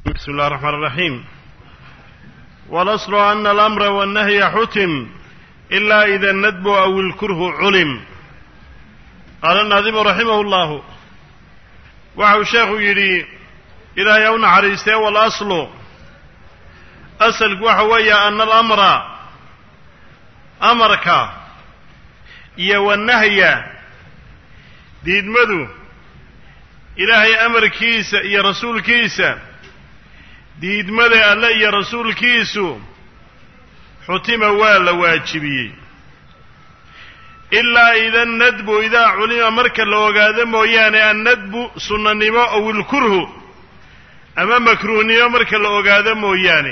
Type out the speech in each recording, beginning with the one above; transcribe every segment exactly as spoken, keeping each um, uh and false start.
بسم الله الرحمن الرحيم. والأصل أن الأمر والنهي حتم إلا إذا الندب أو الكره علم. قال الناظم رحمه الله وحو الشيخ يري إلى يوم عريسته. والأصل أصل وحوي أن الأمر أمرك إيا والنهي ديد مدو إلهي أمر كيسا إيا رسول كيسا ديد مدى الله إيا رسول كيسو حتم والا واجبي إلا إذا الندب إذا علم مركا لو قادم وياني الندب سنة نماء أو الكره أما مكروني مركا لو قادم وياني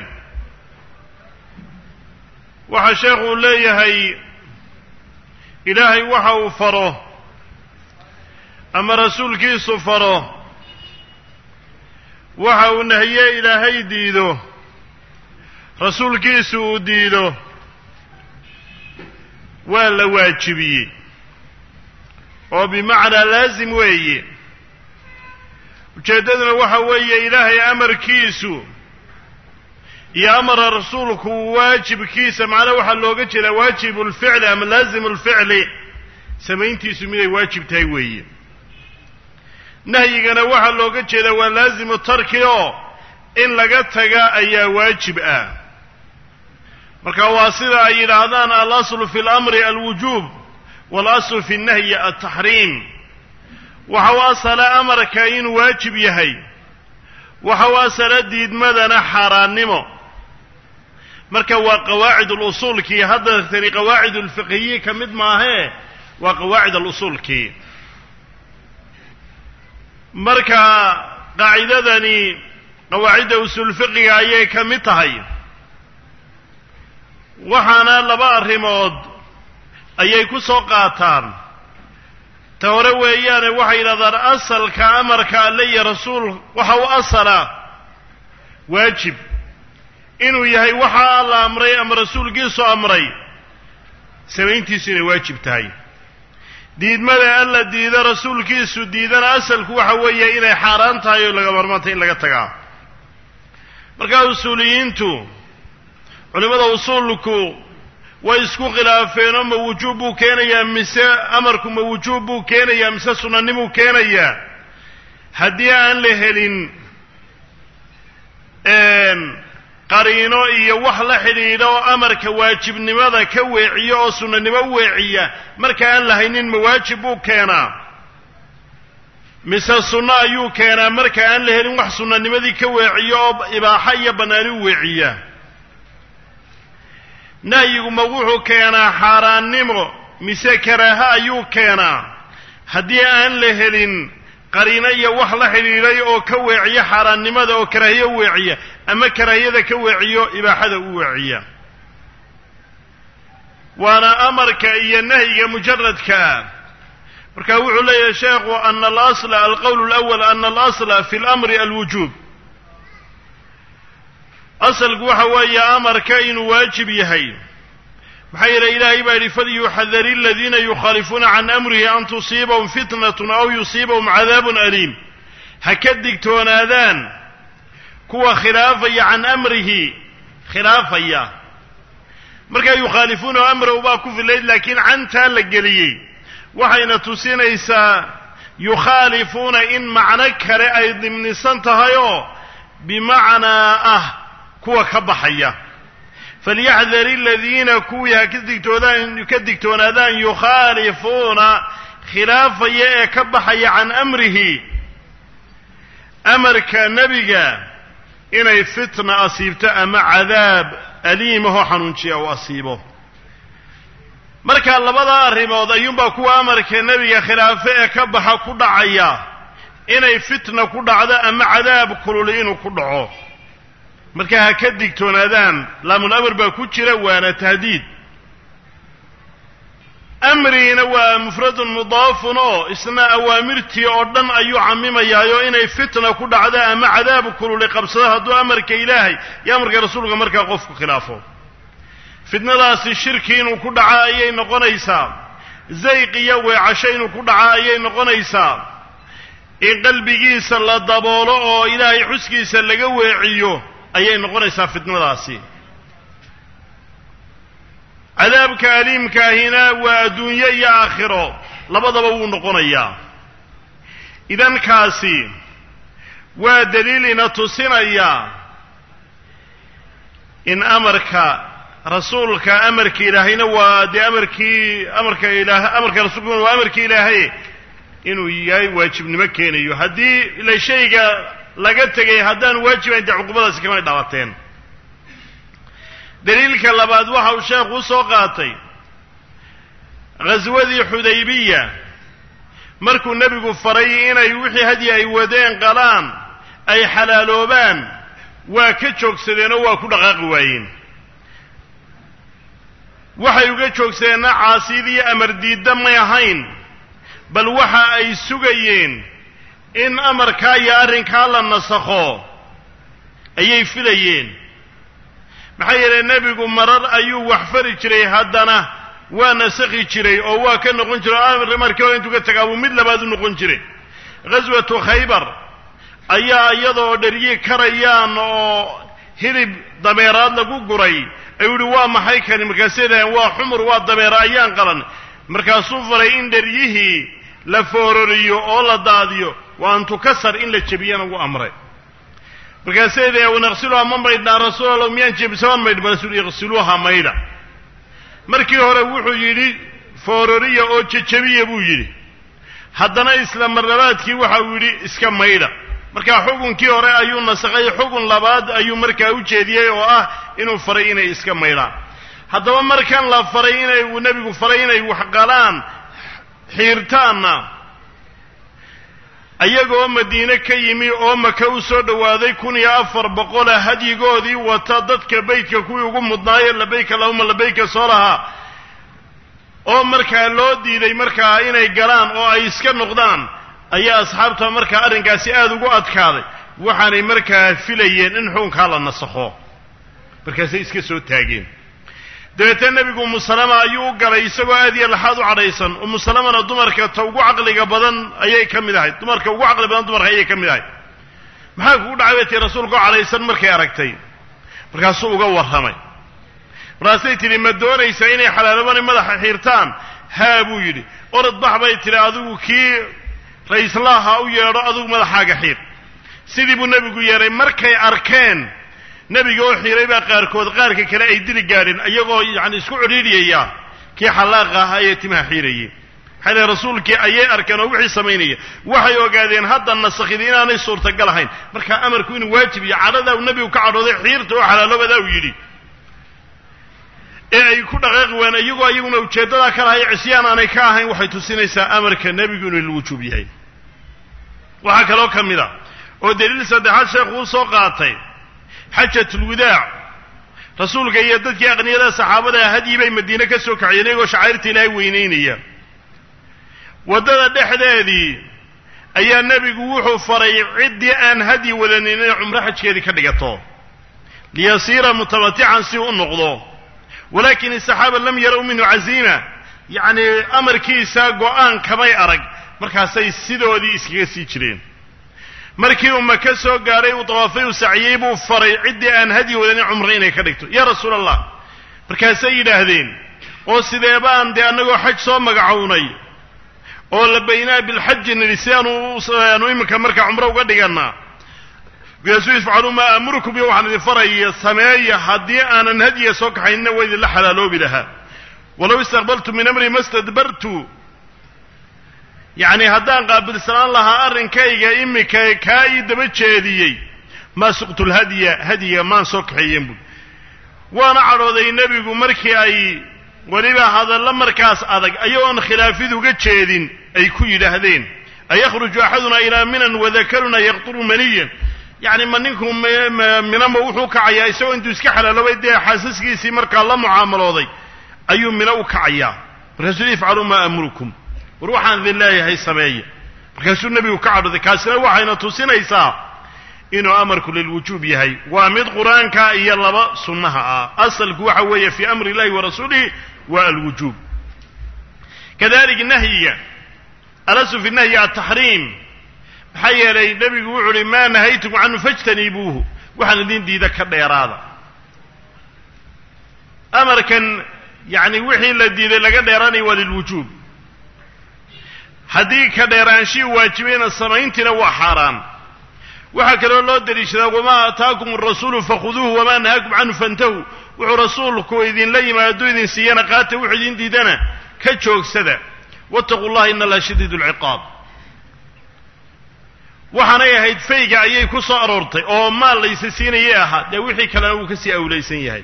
وحشيخ الله هي إلهي وحو فره أما رسول كيسو فره وحو نهي إلهي ديدو رسول كيسو ديدو ولا واجبي وبمعنى لازم وي وجددنا وحوي إلهي أمر كيسو يا أمر رسولك واجب كيسا معنا وحل لوقتش واجب الفعل أم لازم الفعل سمينتي سميه واجب تايوي نهينا وحل لوقتش ولازم التركيو إن لقتها أي واجب آه marka waa sida ay yiraahdaan al-aslu fi al-amr al-wujub wal-aslu fi an-nahy at-tahrim waxa wasala amarka in waajib yahay waxa wasala diidmadana xaraannimo marka waa qawaacid al-usul ki hadda tani qawaacid al-fiqhiyya kamid maahe waa qawaacid al-usul ki marka qaacidadani qawaacid usul fiqhiyya ayay kamid tahay waxaana laba arrimood ayay ku soo qaataan ta hore weeyaane waxay yidhahdaan asalka amarka alle iyo rasuul waxa uu asala waajib inuu yahay waxa alla amray ama rasuulkiisu amray samayntiisu inay waajib tahay diidmada alla diida rasuulkiisu diidana asalku waxa weeye inay xaaraan tahay oo laga marmaanta in laga tagaa marka usuuliyiintu culimada usuulku way isku khilaafeen ma wujuub buu keenayaa mise amarku ma wujuub buu keenayaa mise sunnanimu keenayaa haddii aan la helin qariino iyo wax la xidhiidha oo amarka waajibnimada ka weeciyo oo sunnanimo u weeciya marka aan la haynin ma waajib buu keenaa mise sunno ayuu keenaa marka aan la helin wax sunnanimadii ka weeciyo oo ibaaxa iyo bannaani u weeciya nahyigu ma wuxuu keenaa xaaraannimo mise karaaha ayuu keenaa haddii aan la helin qariino iyo wax la xidhiidhay oo ka weeciya xaaraannimada oo karaahiyo u weeciya ama karaahiyada ka weeciyo ibaaxada u weeciya waana amarka iyo nahyiga mujaradkaa marka wuxuu leeyahay sheekhu ana alasla alqowl alawal ana alasla fi lamri alwujuub asalku waxa weeye amarka inuu waajib yahay maxaa yeelay ilaahay baa yidhi falyuxadari aladiina yukhaalifuuna can amrihi an tusiibahum fitnatun aw yusiibahum cadaabun aliim ha ka digtoonaadaan kuwa khilaafaya can amrihi khilaafaya markaa yukhaalifuuna amrahu baa ku filayd laakiin cantaa la geliyey waxayna tusinaysaa yukhaalifuuna in macno kale ay dimnisan tahay oo bimacnaa ah kuwa ka baxaya falyaxdari aladiina kuwii ha ka digtoodaan ka digtoonaadaan yukhaalifuuna khilaafaya ee ka baxaya can amrihi amarka nebiga inay fitna asiibto ama cadaab aliimahoo xanuunjiya u asiibo marka labada arrimood ayuunbaa kuwa amarka nebiga khilaafe ee ka baxa ku dhacaya inay fitna ku dhacdo ama cadaab kululi inuu ku dhaco marka ha ka digtoonaadaan laamul amr baa ku jira waana tahdiid amriina waa mufradun mudaafun oo isna awaamirtii oo dhan ayuu camimayaayo inay fitna ku dhacdo ama cadaab kululi qabsado hadduu amarka ilaahay iyo amarka rasuulka markaa qofku khilaafo fitnadaasi shirki inuu ku dhaca ayay noqonaysaa zayq iyo weecasho inuu ku dhaca ayay noqonaysaa in qalbigiisa la daboolo oo ilaahay xuskiisa laga weeciyo ayay noqonaysaa fitnadaasi cadaabka aliimkaahina waa adduunyo iyo aakhiro labadaba wuu noqonayaa idan kaasi waa daliil ina tusinaya in amarka rasuulka amarka ilaahayna waa dee amarkii amarka ilaah amarka rasuulkuna waa amarkii ilaahay inuu yahay waajibnimo keenayo haddii ila shayga laga tegay haddaan waajibayn dee cuqubadaasi kamay dhaawateen daliilka labaad waxa uu sheekhu u soo qaatay ghaswadii xudaybiya markuu nebigu faray inay wixii hadyi ay wadeen qalaan ay xalaaloobaan waa ka joogsadeen oo waa ku dhaqaaqi waayeen waxay uga joogsadeenna caasiyadii amar diidda may ahayn bal waxa ay sugayeen in amarkaa iyo arrinkaa la nasakho ayay filayeen maxaa yeelay nebigu marar ayuu wax fari jiray haddana waa nasakhi jiray oo waa ka noqon jiray amar markii hore intuu ka tagaa buu mid labaad u noqon jiray ghaswatu khaybar ayaa iyadoo dheryi karayaan oo hilib dameeraad lagu guray ayuu yihi waa maxay kani markaasay dhaheen waa xumur waa dameera ayaan qalan markaasuu faray in dheryihii la foororiyo oo la daadiyo waa antukasar in la jebiyana ugu amray markaasay dhaheen wanaqsiluha ma maydhnaa rasuul allah miyaan jebisaan maydh rasuul iqsiluuha maydha markii hore wuxuu yidhi foororiya oo jejebiya buu yidhi haddana isla marlabaadkii waxa uu yidhi iska maydha markaa xukunkii hore ayuu nasakhay xukun labaad ayuu markaa u jeediyey oo ah inuu faray inay iska maydhaan haddaba markan la faray inay uu nebigu faray inay wax qalaan xiirtaanna ayagoo madiine ka yimi oo maka u soo dhowaaday kun iyo afar boqola hadyigoodii wata dadka baydka kuwii ugu mudnaaye labayka allahuma labayka soo lahaa oo markaa loo diiday markaa inay galaan oo ay iska noqdaan ayaa asxaabta markaa arrinkaasi aada ugu adkaaday waxaanay markaa filayeen in xukunkaa la nasakho markaasay iska soo taageen dabeetana nebigu umu salama ayuu u galay isagoo aad iyo laxaad u cadhaysan umu salamana dumarka ta ugu caqliga badan ayay ka mid ahayd dumarka ugu caqli badan dumarka ayay ka mid ahayd maxaa kugu dhacay bay tii rasuulka oo cadhaysan markay aragtay markaasuu uga warramay markaasay tidhi ma doonaysaa inay xalaaloobaan madaxa xiirtaan haa buu yidhi orod bax bay tidhi adigu kii ra-islaaha u yeedho adigu madaxaaga xiir sidii buu nebigu yeedhay markay arkeen nebiga oo xiiray baa qaarkood qaarka kale ay dili gaadheen iyagoo yacni isku cidhiidhiyaya kii xallaaqa ahaa ee timaha xiirayay maxaa leey rasuulkii ayay arkeen oo wixii samaynaya waxay ogaadeen hadda nasakhidi inaanay suurtagal ahayn markaa amarku inuu waajib iyo cadhadaa uu nebigu ka cadhooday xiirta oo xalaaloobadaa uu yidhi ee ay ku dhaqaaqi waan iyagoo iyaguna ujeeddadaa ka lahay cisyaan aanay ka ahayn waxay tusinaysaa amarka nebigu inuu lwujuub yahay waxaa kaloo ka mid a oo daliil saddexaad sheekhu u soo qaatay xajatulwadaac rasuulka iyo dadkii aqniyada saxaabada hadyi bay madiine ka soo kaciyeen iyagoo shacairta ilaahay weynaynaya waddada dhexdeedii ayaa nebigu wuxuu faray ciddii aan hadyi wadanin inay cumro xajkeedii ka dhigato liyasiira mutamatican si u noqdo walaakin asaxaaba lam yarow minhu caziima yacni amarkiisa go-aan kamay arag markaasay sidoodii iskaga sii jireen markii uu maka soo gaadhay uu dawaafay uu saciyey buu faray ciddii aan hadyi wadanin cumro inay ka dhigto yaa rasuul allah markaasay yidhaahdeen oo sidee baan dee annagoo xaj soo magacownay oo labaynaa bilxaji nidhi si aanu aanu iminka markaa cumro uga dhigannaa markaasuu ifcaluu maa aamurukum iyo waxaan idin faraya sameeya haddii aanan hadyiga soo kaxaynina waa idinla xalaaloobi lahaa walow istaqbaltu min amri ma stadbartu yacni haddaan qaabilsanaan lahaa arrinkayga iminka kaa ii daba jeediyey maa suqtu lhadya hadyiga maan soo kaxeeyeen buui waana cadhooday nebigu markii ay weliba hadallo markaas adag ayagoon khilaafid uga jeedin ay ku yidhaahdeen ayakhruju axaduna ilaa minan wadakaruna yaqturu maniyan yacni ma ninku minama wuxuu kacayaa isagoo intuu iska xalaaloobay dee xaasaskiisii markaa la mucaamalooday ayuu mina u kacayaa markaasuu ifcaluu maa amurukum war waxaan idin leeyahay sameeya markaasuu nebigu ka cadhooday kaasina waxayna tusinaysaa inuu amarku lilwujuub yahay waa mid qur-aanka iyo laba sunnaha ah asalku waxa weeye fii amri illahi wa rasuulihi waa alwujuub kadalik nahyiga alasu fi nahyi ataxriim حيالي النبي يقول ما نهيتكم عنه فاجتنبوه وحن الدين ديدا كديرادا أمر كان يعني وحي الذي لقى ديراني وللوجوب هدي كديران شيء واجبين السماين تنوى حرام وحكى الله دريشنا وما أتاكم الرسول فخذوه وما نهاكم عنه فانتهوا ورسولك إذن لي ما يدو إذن سيانا قاته وحدين ديدنا كتشوك سدا واتقوا الله إن الله شديد العقاب waxaana yahayd fayga ayay ku soo aroortay oo maal la isisiinayay aha de wixii kale uu ka sii awlaysan yahay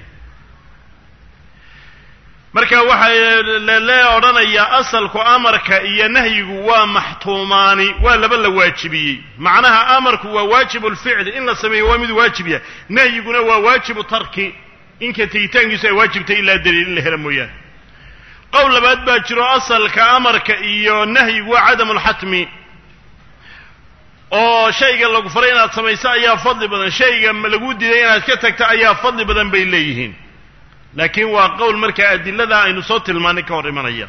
marka waxa la oranaya asalku amarka iyo nahyigu waa maxtuumaani waa laba la waajibiyay macnaha amarku waa waajibul ficl in la sameeyo waa mid waajibiya nahyiguna waa waajibu tarki in ka tiitaankiisu ay waajibtay ila daliil la helo mooyaan qowl labaad baa jiro asalka amarka iyo nahyigu waa cadamul hatmi oo shayga lagu faray inaad samayso ayaa fadli badan shayga lagu diiday inaad ka tagto ayaa fadli badan bay leeyihiin laakiin waa qowl marka adillada aynu soo tilmaanay ka hor imanaya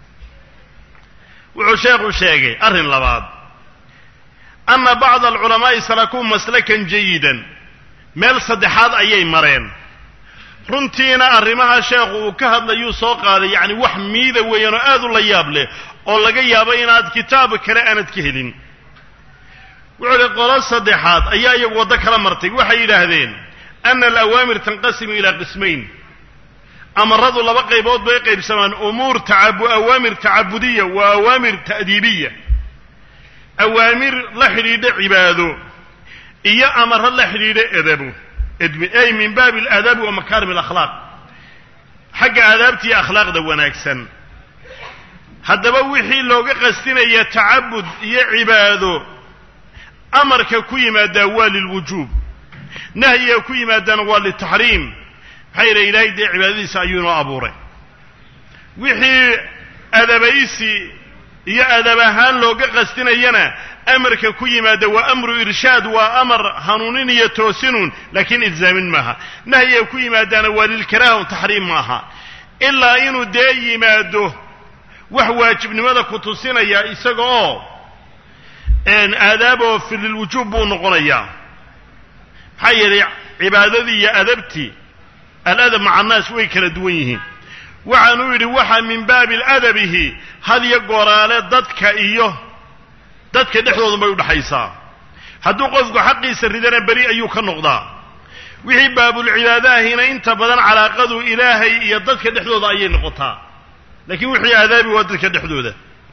wuxuu sheekhu sheegay arrin labaad anna ba'd al-ulama salaku maslakan jayidan meel saddexaad ayay mareen runtiina arrimaha sheekhu uu ka hadlayo soo qaaday yaani wax miida weeyano aad u la yaab leh oo laga yaabo inaad kitaab kale aanad ka helin وعلى قول صدحات أيها يوضك لمرتك وحي يلاهدين أن الأوامر تنقسم إلى قسمين أمرضوا الله بقى يبوض بقى بسمان أمور تعب أوامر تعبدية وأوامر تأديبية أوامر لحريد عباده إيا أمر لحريد أدبه أي من باب الأدب ومكارم الأخلاق حق أدابتي أخلاق دوانا أكسن هذا بوحي لو قستنا يتعبد يعباده أمرك كويما دوا للوجوب نهي كويما دوا للتحريم حير إلهي دي عبادي سعيون وأبوري وحي أدبيسي يا أدبهان لو قستنا ينا أمرك كويما دوا أمر إرشاد وأمر هنونين يتوسنون لكن إلزام معها نهي كويما دوا للكراه وتحريم معها إلا إنه دايما دو وحواجب لماذا كتوسنا يا إساقو إن آدابه في الوجوب ونقريا حيري عبادتي يا أدبتي الأدب مع الناس ويكل دويه وعنوري وحا من باب الأدبه هذه القرالات ضدك إيوه ضدك دحوظ ما يدحيصا هدو قفق حقي سردنا بريء أيوك النقضاء وحي باب العبادة هنا انت بدن على قدو إلهي يضدك دحوظ أي نقطة لكن وحي آدابي وددك دحوظه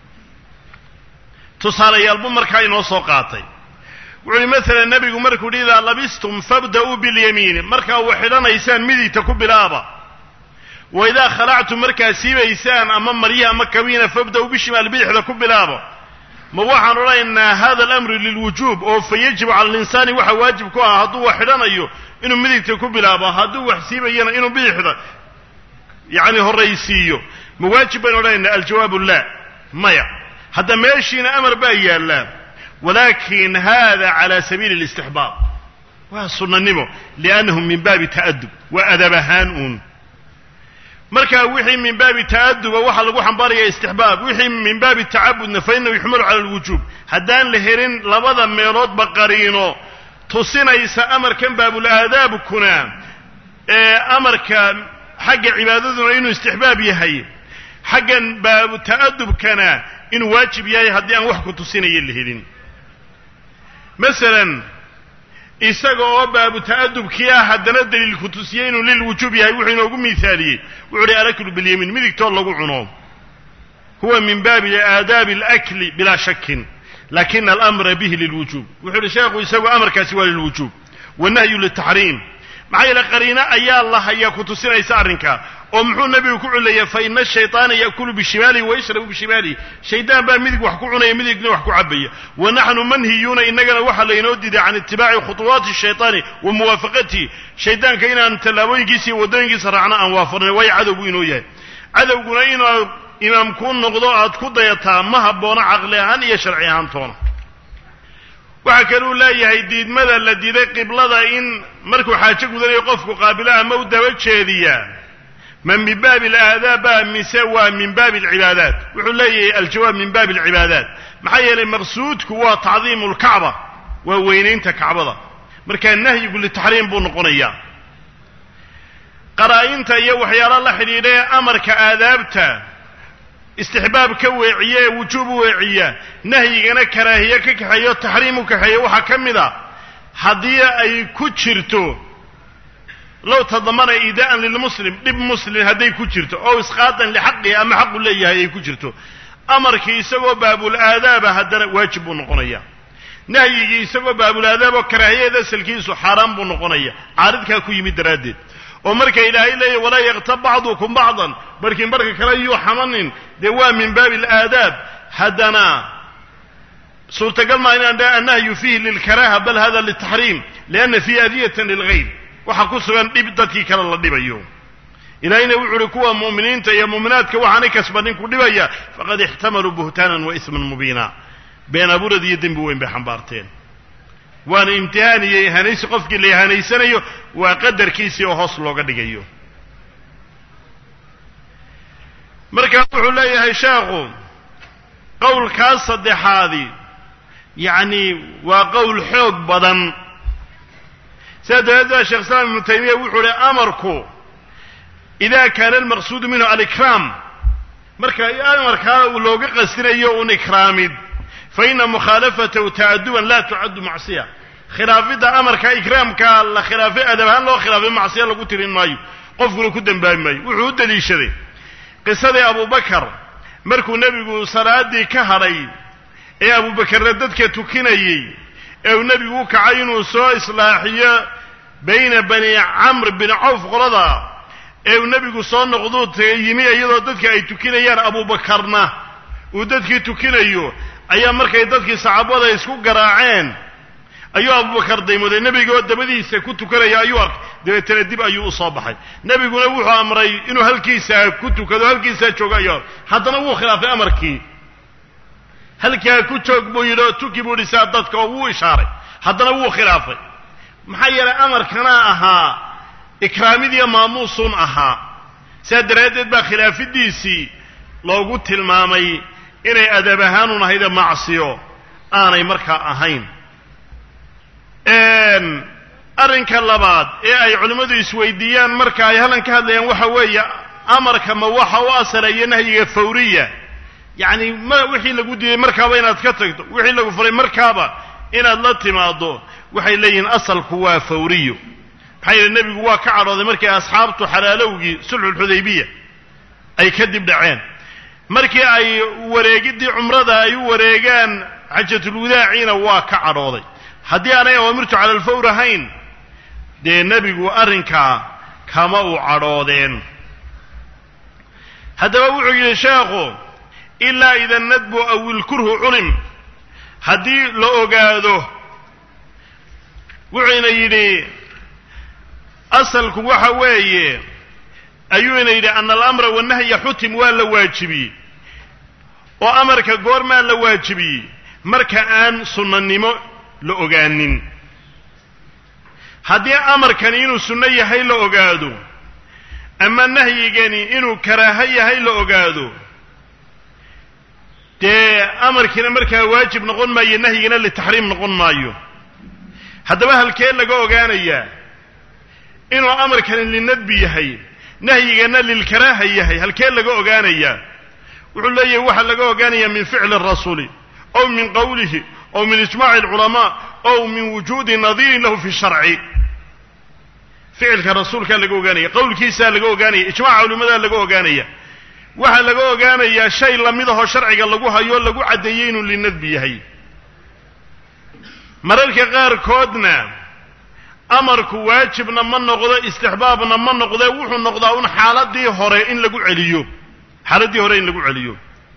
تصالي يالبو مركا إنو سوقاتي وعلي مثلا النبي مركو إذا لبستم فابدأوا باليمين مركا وحدنا إيسان مدي تكب بالآبا وإذا خلعتم مركا سيبا إيسان أمام مريها مكوين فابدأوا بالشمال بيح تكب بالآبا موحا نرى إن هذا الأمر للوجوب أو فيجب على الإنسان وحا واجب كوها هدو وحدنا إيو إنو مدي تكب بالآبا هدو وحسيبا إيانا إنو بيح يعني هو الرئيسيو مواجبا نرى إن الجواب لا مايا هذا ماشينا أمر بأي الله ولكن هذا على سبيل الاستحباب وصلنا النمو لأنهم من باب تأدب وأدبهان مركا وحي من باب تأدب ووحى لقوحا باريا استحباب وحي من باب التعبد فإنه يحمل على الوجوب هدان لهرين لبضا ميرود بقرينو تصينا يسا أمر كان باب الآداب كنا أمر كان حق عبادتنا إنه استحباب يهي حقا باب التأدب كان إنه واجب يهي هدي أن وحكو تصينا يلهرين مثلا إساقوا باب تأدب كيا هدنا دليل الكتوسيين للوجوب يهي وحين أقول مثالي وعلي أركل باليمين مذيك تقول لقوا عنهم هو من باب آداب الأكل بلا شك لكن الأمر به للوجوب وحين شاقوا يساقوا أمر كاسوا للوجوب والنهي للتحريم معي لقرينا أيا الله يا كتوسينا يسارنك ومحو النبي يقول لي فإن الشيطان يأكل بشماله ويشرب بشماله شيطان بقى مذيك وحكو عنا يمذيك وحكو عبية ونحن منهيون إننا وحا لينودد عن اتباع خطوات الشيطان وموافقته شيطان كينا أن تلاوين جيسي ودين جيسي رعنا أنوافرنا وي عذبو إنويا عذبو إنو إمام كون نقضاء كضيطا مهبونا عقليهان يشرعيهان تونا وحكروا لا يهيديد ماذا الذي ذا قبلة إن مركو حاجك ذا يقفك قابلها مودة وجهدية ma min baabi alaadaaba mise waa min baabi alcibaadaat wuxuu leeyahay aljawaab min baabi alcibaadaat maxaa yeelay maqsuudku waa tacdiimu lkacba waa weynaynta kacbada markaa nahyigu litaxriim buu noqonayaa qaraa'inta iyo waxyaala la xidhiidha ee amarka aadaabta istixbaab ka weeciya ee wujuub u weeciya nahyigana karaahiye ka kaxeeyo taxriim u kaxeeyo waxaa ka mid a haddii ay ku jirto low tadamana iidaa'an lilmuslim dhib muslim hadday ku jirto oo isqaatan lixaqihi ama xaqu leeyahay ay ku jirto amarkii isagoo baabul aadaaba haddana waajib buu noqonaya nahyigii isagoo baabul aadaab oo karaahiyeed asalkiisu xaaraan buu noqonaya caaridkaa ku yimid daraaddeed oo marka ilaahay leeyahy walaa yaktab bacdukum bacdan barkiin barka kale yuu xamanin dee waa min baabi alaadaab haddana suurtagal maa inaan dhaha annahyu fiihi lilkaraaha bal hada litaxriim lianna fiihi adiyatan lilgayr waxaa ku sugan dhib dadkii kale la dhibayo ilaahayna wuxu uhi kuwa mu'miniinta iyo mu'minaadka waxaanay kasbanin ku dhibaya faqad ixtamaluu buhtaanan wa isman mubiina been abuurad iyo dembi weyn bay xambaarteen waana imtihaan iyo ihanaysi qofkii la ihanaysanayo waa qadarkiisii oo hoos looga dhigayo markaa wuxuu leeyahay sheekhu qowlkaas saddexaadi yacni waa qowl xoog badan sidaa dabadeed baa sheekh islaam ibnu taymiya wuxuu uhi amarku ida kaana almaqsuudu minhu alikraam marka amarkaa looga qastinayo un ikraamid faina mukhaalafatahu ta'aduban laa tucaddu macsiya khilaafidda amarka ikraamka la khilaafay adab ahaan loo khilaafay macsiya lagu tirin maayo qofkuna ku dembaabi maayo wuxuu u daliishaday qisadii abubakar markuu nebigu salaadii ka hadhay ee abubakarna dadka tukinayey ee uu nebigu u kacay inuu soo islaaxiyo bayna bani camr bin cawf qolada ee uu nebigu soo noqduu yimi iyadoo dadka ay tukinayaan abubakarna uu dadkii tukinayo ayaa markay dadkii saxaabada isku garaaceen ayuu abubakar daymooday nebiga oo dabadiisa ku tukanaya ayuu arkay dabeetana dib ayuu u soo baxay nebiguna wuxuu amray inuu halkiisaa ku tukado halkiisaa joogo ayuu haddana wuu khilaafay amarkii halkaa ku joog buu yidhi oo tuki buu dhisaa dadka oo wuu ishaaray haddana wuu khilaafay maxaa yeelay amarkana ahaa ikraamidiiyo maamuusun ahaa sidaa daraaddeed baa khilaafidiisii loogu tilmaamay inay adab ahaanun ahayde macsiyo aanay markaa ahayn arrinka labaad ee ay culimmadu isweydiiyaan marka ay hallan ka hadlayaan waxa weeye amarka ma waxa u asalayo nahyiga fawriya yacni ma wixii lagu diiday markaaba inaad ka tagto wixii lagu faray markaaba inaad la timaado waxay leeyihiin asalku waa fawriyo maxaa yeele nebigu waa ka cadhooday markii asxaabtu xalaalowgii sulxulxudaybiya ay kadib dhaceen markii ay wareegiddii cumrada ay u wareegaan xajatulwadaaciina waa ka cadhooday haddii aanay awaamirtu cala alfawr ahayn dee nebigu arrinkaa kama u cadhoodeen haddaba wuxuu yidhi sheekhu ilaa ida nadbu aw ilkurhu culim haddii la ogaado wuxuuna yidhi asalku waxa weeye ayuuna yidhi ana alamra wanahya xutim waa la waajibiyey oo amarka goormaa la waajibiyey marka aan sunnanimo la ogaanin haddii amarkani inuu sunno yahay la ogaado ama nahyigani inuu karaaho yahay la ogaado dee amarkiina markaa waajib noqon maayo nahyigina litaxriim noqon maayo haddaba halkee laga ogaanayaa inuu amarkani linadbi yahay nahyigana lilkaraaha yahay halkee laga ogaanayaa wuxuu leeyahay waxaa laga ogaanayaa min ficli arasuuli aw min qowlihi aw min ijmaaci alculamaa aw min wujuudi nadiirin lahu fi sharci ficilka rasuulkaa laga ogaanaya qowlkiisaa laga ogaanaya ijmaaca culimadaa laga ogaanaya waxaa laga ogaanayaa shay lamidahoo sharciga lagu hayo lagu caddeeyey inuu linadbi yahay mararka qaarkoodna amarku waajibna ma noqdo istixbaabna ma noqdee wuxuu noqdaa un xaaladii hore in lagu celiyo xaaladdii hore in lagu celiyo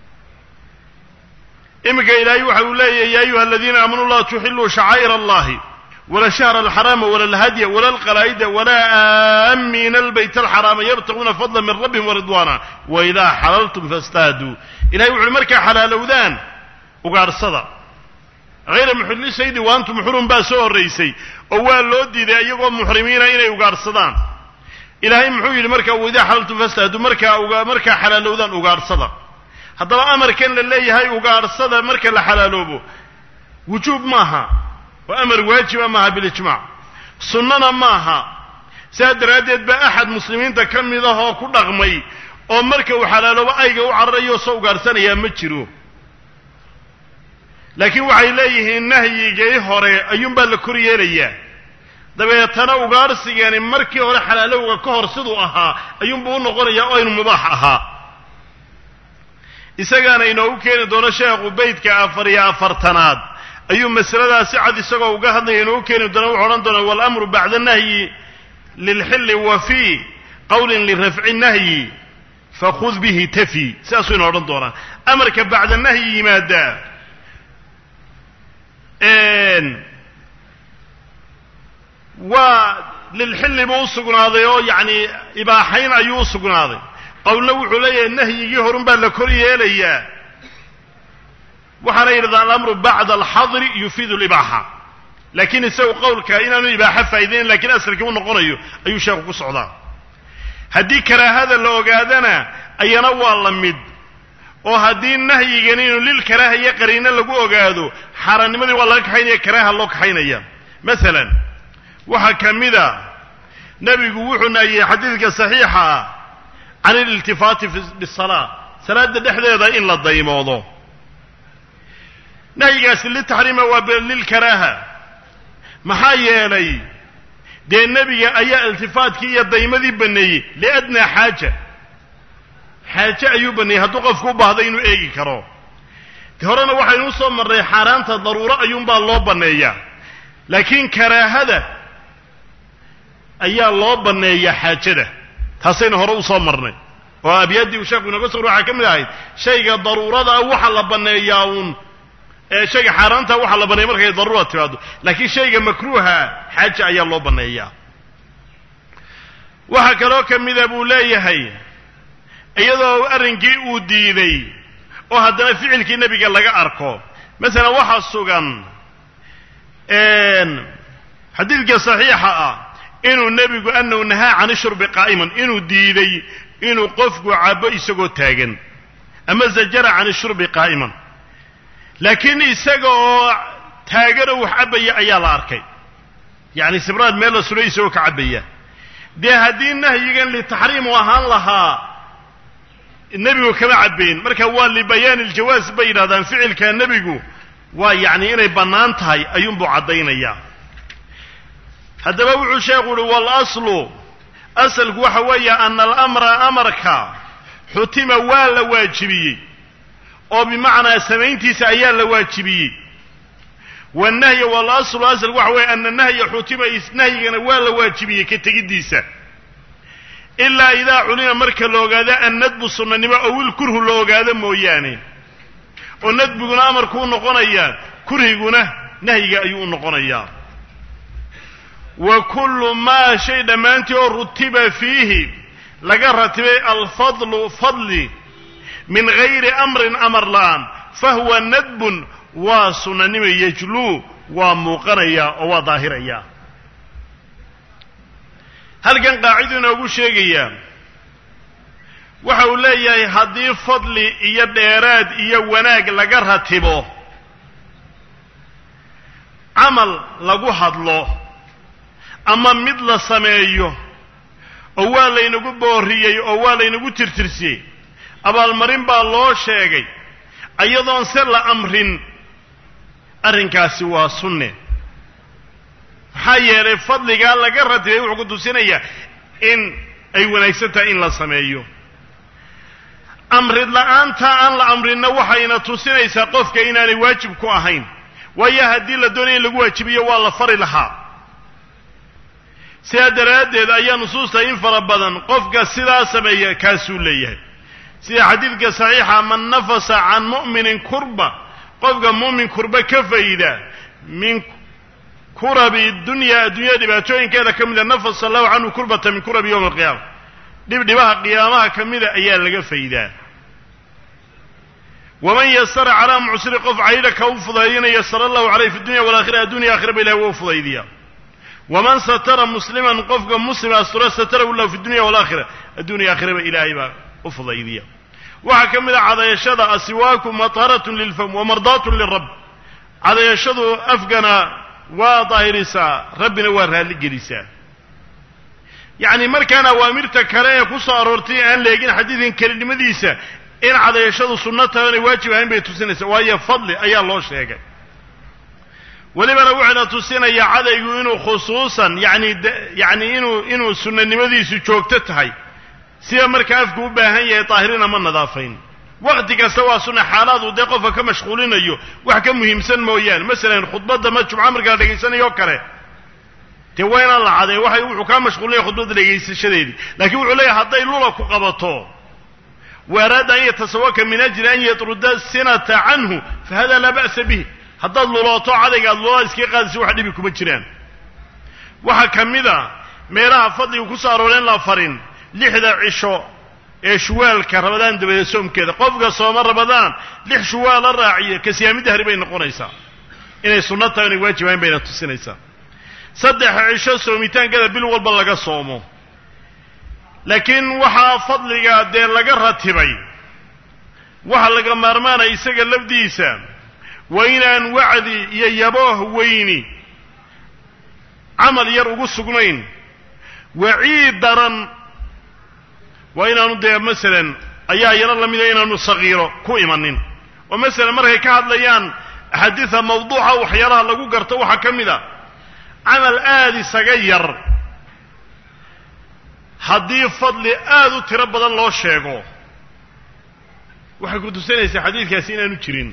iminka ilaahay waxa uu leeyahay ya ayuha aladiina aamanuu laa tuxiluu shacaa'ir allahi wala shahra alxaraama wala alhadya wala alqalaa'ida wala aamina albayt alxaraama yabtaguuna fadla min rabbihim waridwaana waidaa xalaltum fastaaduu ilahay wuxu uhi markaa xalaalowdaan ugaadhsada hayra muxilli saydi wa antum xurum baa soo horraysay oo waa loo diiday iyagoo muxrimiina inay ugaadhsadaan ilaahay muxuu yidhi marka waidaa xalaltum fastahdu markaa uga markaa xalaalowdaan ugaadhsada haddaba amarkan la leeyahay ugaadhsada marka la xalaaloobo wujuub maaha waa amar waajiba maaha bilijmaac sunnana maaha sidaa daraaddeed baa axad muslimiinta ka mid ah oo ku dhaqmay oo marka uu xalaaloobo ayga u cararayo soo ugaadhsanayaa ma jiro laakiin waxay leeyihiin nahyigii hore ayuunbaa la kor yeelayaa dabeetana ugaadhsigani markii hore xalaalowga ka hor siduu ahaa ayuunbuu u noqonayaa oo aynu mubaax ahaa isagaana inoogu keeni doono sheekhu beydka afar iyo afartanaad ayuu masaladaasi cad isagoo uga hadlaya inoogu keeni doona wuxuu odhan doonaa waalamru bacda nahyi lilxilli wa fii qowlin lirafci nahyi fakhud bihi tafi sidaasuu inoo odhan doonaa amarka bacda nahyi yimaadaa waa lilxilli buu u sugnaaday oo yacni ibaaxayn ayuu u sugnaaday qowlna wuxuu leeyahay nahyigii horun baa la kor yeelayaa waxaana yidhahdaa alamru bacda alxadri yufiidu libaaxa laakiin isagu qowlka inaanu ibaaxo faa'idayn lakiin asalkii u noqonayo ayuu sheekhu ku socdaa haddii karaahada la ogaadana ayana waa la mid oo haddii nahyigan inuu lilkaraaha iyo qariino lagu ogaado xaaraannimadii waa laga kaxaynaya karaaha loo kaxaynaya masalan waxaa ka mida nebigu wuxuu nahyey xadiidka saxiixa ah can ililtifaati bisalaa salaada dhexdeeda in la daymoodo nahyigaasi litaxriima waa lilkaraaha maxaa yeelay dee nebiga ayaa iltifaatkii iyo daymadii baneeyey liadnaa xaaja xaaje ayuu baneeyey hadduu qofku u baahdo inuu eegi karo de horena waxaynu usoo marnay xaaraanta daruuro ayuunbaa loo banneeyaa laakiin karaahada ayaa loo banneeyaa xaajada taasaynu hore usoo marnay oo abyaaddii uu sheekhu inooga soo waxaa ka mid ahayd shayga daruurada waxa la banneeyaa uun ee shayga xaaraanta waxa la banneeya markay daruura timaado laakiin shayga makruuha xaaja ayaa loo banneeyaa waxaa kaloo ka mida buu leeyahay iyadoo arrinkii uu diiday oo haddana ficilkii nebiga laga arko masalan waxaa sugan xadiidka saxiixa ah inuu nebigu annahu nahaa can ishurbi qaa'iman inuu diiday inuu qofku cabo isagoo taagan ama zajara can ishurbi qaa'iman laakiin isaga oo taaganoo wax cabbaya ayaa la arkay yacni sibraad meel la sulay isagoo ka cabbaya dee haddii nahyigan litaxriim u ahaan lahaa nebigu kama cabbayn marka waa libayaani iljawaas bay yidhahdaan ficilka nebigu waa yacni inay bannaan tahay ayuunbuu caddaynayaa haddaba wuxuu sheekhu uhi waalaslu asalku waxa weeye ana alamra amarka xutima waa la waajibiyey oo bimacnaa samayntiisa ayaa la waajibiyey wannahya waalaslu asalku waxa weeye ana nahya xutima nahyigana waa la waajibiyey ka tegiddiisa ilaa idaa culima marka la ogaado annadbu sunnanimo ow ilkurhu la ogaado mooyaane oo nadbiguna amarku u noqonayaa kurhiguna nahyiga ayuu u noqonayaa wa kullu maa shay dhammaantii oo rutiba fiihi laga ratibay alfadlu fadli min gayri amrin amar la'aan fahuwa nadbun waa sunnanimo yajluu waa muuqanayaa oo waa daahirayaa halkan qaaciduu inoogu sheegayaa waxa uu leeyahay haddii fadli iyo dheeraad iyo wanaag laga ratibo camal lagu hadlo ama mid la sameeyo oo waa laynagu boorriyey oo waa laynagu tirtirsiyey abaalmarin baa loo sheegay iyadoon se la amrin arrinkaasi waa sunne maxaa yeelay fadligaa laga ratibay wuxuu ku tusinayaa in ay wanaagsan tahay in la sameeyo amrid la'aanta aan la amrinna waxayna tusinaysaa qofka inaanay waajib ku ahayn waayo haddii la doonaya in lagu waajibiyo waa la fari lahaa sidaa daraaddeed ayaa nusuusta in fara badan qofka sidaa sameeya kaasuu leeyahay sida xadiidka saxiixa man nafasa can mu'minin kurba qofka mu'min kurba ka fayda min kurabi dunya adduunya dhibaatooyinkeeda ka mida nafasa allahu canhu kurbata min kurabi yowma alqiyaama dhibdhibaha qiyaamaha ka mida ayaa laga faydaa waman yasara calaa mucsiri qof caydha ka u fudaydinaya yasara allahu caleyh fi dunya walaakhira addunya aakhiraba ilahi waa u fudaydiyaa waman satara musliman qofka muslima astura satarahu llahu fi dunya waalaakhira addunya aakhiraba ilaahay baa u fudaydiya waxaa ka mid a cadayashada asiwaaku mataharatun lilfam wa mardaatun lirabb cadayashadu afgana waa daahirisaa rabbina waa raalli gelisaa yacni markaan awaamirta kale ee ku soo aroortay aan leegin xadiidkan kelinimadiisa in cadayashadu sunno tahay inay waajib ahayn bay tusinaysaa waayo fadli ayaa loo sheegay welibana wuxuuna tusinayaa cadaygu inuu khusuusan yani yani inuu inuu sunnanimadiisu joogto tahay sida marka afku u baahan yahay daahirin ama nadaafayn waqti kasta waa sunna xaalaadu dee qofka ka mashquulinayo wax ka muhiimsan mooyaane masalan khudbadda ma jumca markaa dhegaysanayo kale dee waa inaan la cadayn waxay wuxuu kaa mashquulinaya khudbadda dhegaysashadeedii laakiin wuxuu leeyahay hadday lula ku qabato waaraada an yatasawaka min ajli an yatruda sinata canhu fahada laa ba'sa bih haddaad lulooto cadayga aad lulaa iskaga qaadaysa wax dhibi kuma jiraan waxaa ka mid a meelaha fadliga ku soo arooreen la farin lixda cisho ee shuwaalka rabadaan dabadeed soomkeeda qofka sooma rabadaan lix shuwaal la raaciyo ka siyaami dahri bay noqonaysaa inay sunno tahay inay waajib ahayn bayna tusinaysaa saddex cisho soomitaankeeda bil walba laga soomo laakiin waxaa fadliga dee laga ratibay waxa laga maarmaanaya isaga lafdiisa waa inaan wacdi iyo yabooh weyni camal yar ugu sugnayn waciid daran waa inaanu dee masalan ayaa yaro la mida inaanu sagiiro ku imanin oo masalan markay ka hadlayaan axaadiida mawduuca waxyaalaha lagu garto waxaa ka mid a camal aada isaga yar haddii fadli aada u tiro badan loo sheego waxay ku tusinaysaa xadiidkaasi inaanu jirin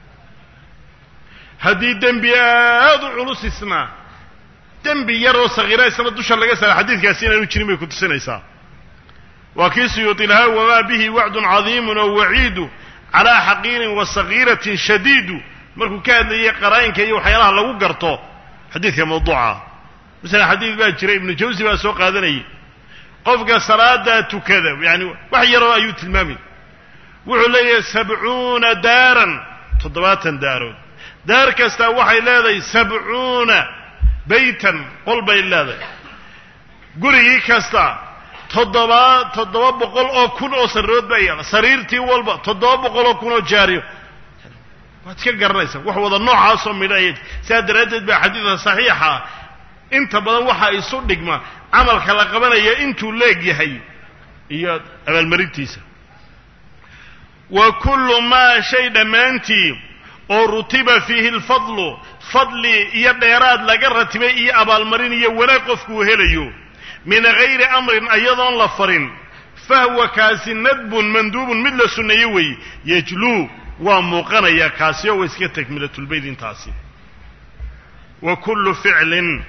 haddii dembi aada u culus isna dembi yar oo sagiira isna dusha laga saara xadiidkaasi inaanu jirin bay ku tusinaysaa waa kii suyuuti lahaa wamaa bihi wacdun cadiimun oo waciidu calaa xaqiirin wa sagiiratin shadiidu markuu ka hadlayay qaraa'inka iyo waxyaalaha lagu garto xadiidka mawduuca masala xadiid baa jira ibnu jawsi baa soo qaadanayay qofka salaadaa tukada yani wax yaroo ayuu tilmaamay wuxuu leeyahay sabcuuna daaran toddobaatan daarood daar kastaa waxay leedahay sabcuuna baytan qol bay leedahay gurigii kasta toddoba toddoba boqol oo kun oo sariirood baa yaala sariirtii walba toddoba boqol oo kun oo jaariyo waad iska garanaysaa wax wada noocaasoo midhaya sidaa daraaddeed baa xadiidka saxiixa inta badan waxaa isu dhigma camalka la qabanaya intuu leeg yahay iyo abaalmarintiisa wa kullu maa shay dhammaantii oo rutiba fiihi alfadlu fadli iyo dheeraad laga ratibay iyo abaalmarin iyo wanaag qofku uu helayo min gayri amrin ayadoon la farin fahwa kaasi nadbun manduubun mid la sunneeye weeye yejluu waa muuqanaya kaasi oo wa iska takmilatulbayd intaasi wa kullu ficlin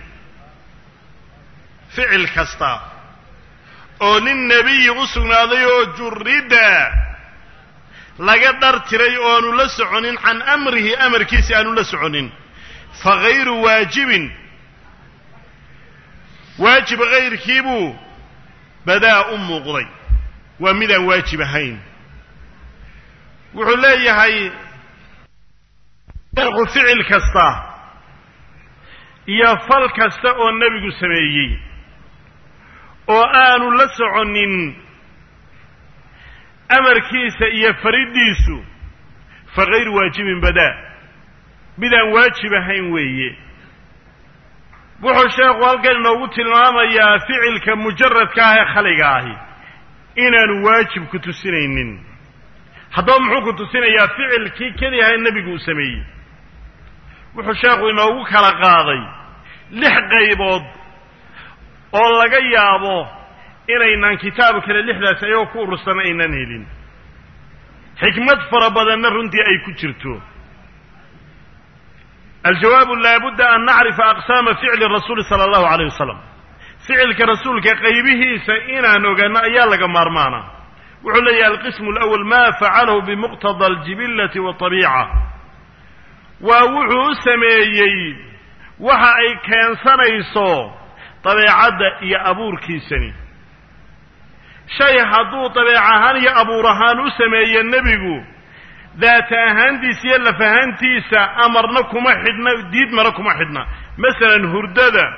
ficil kasta oo nin nebiyi u sugnaaday oo jurrida laga dhar tiray oo aanu la soconin can amrihi amarkiisi aanu la soconin fa gayru waajibin waajib hayrkiibuu badaa u muuqday waa midaan waajib ahayn wuxuu leeyahay sheekhu ficil kasta iyo fal kasta oo nebigu sameeyey oo aanu la soconin amarkiisa iyo fariddiisu fa gayru waajibin badaa midaan waajib ahayn weeye wuxuu sheekhu halkan inoogu tilmaamayaa ficilka mujaradka ah ee khaliga ahi inaanu waajib ku tusinaynin haddaba muxuu ku tusinayaa ficilkii keliyaha nebigu uu sameeyey wuxuu sheekhu inoogu kala qaaday lix qaybood oo laga yaabo inaynaan kitaab kale lixdaas ayagoo ku urursan aynan helin xikmad fara badanna runtii ay ku jirto aljawaabu laabudda an nacrifa aqsaama ficli rasuuli sala allahu alayh wasalam ficilka rasuulka qaybihiisa inaan ogaano ayaa laga maarmaana wuxuu leeyahay alqismu alawal ma facalahu bimuqtada aljibillati waطabiica waa wuxuu u sameeyey waxa ay keensanayso dabeecadda iyo abuurkiisani shay hadduu dabeec ahaan iyo abuur ahaan u sameeye nebigu daata ahaantiisa iyo lafahaantiisa amarna kuma xidhna diidmana kuma xidhna masalan hurdada